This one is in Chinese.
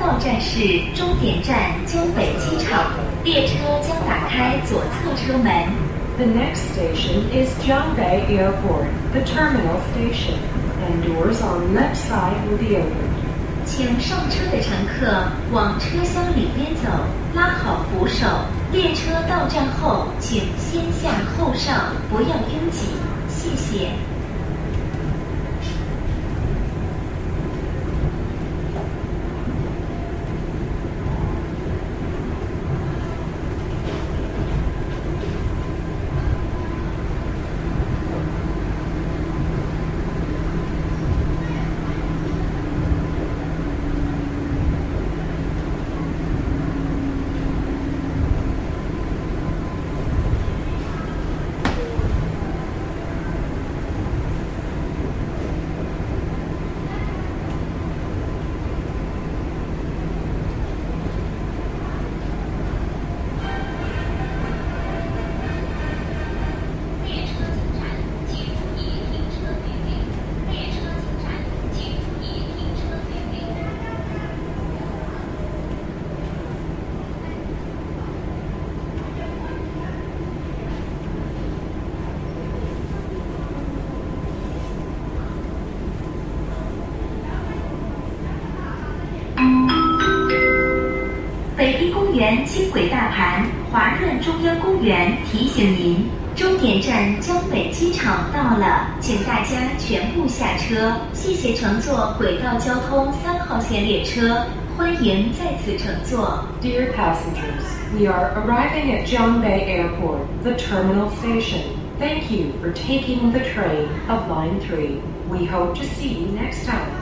到站是终点站江北机场，列车将打开左侧车门。 The next station is Jiangbei Airport, the terminal station, and doors on left side will be opened. 请上车的乘客往车厢里边走，拉好扶手。列车到站后，请先下后上，不要拥挤，谢谢。北堤公园轻轨大盘华润中央公园提醒您，终点站江北机场到了，请大家全部下车，谢谢乘坐轨道交通3号线列车，欢迎再次乘坐。 Dear passengers, we are arriving at Jiangbei Airport, the terminal station. Thank you for taking the train of Line 3. We hope to see you next time.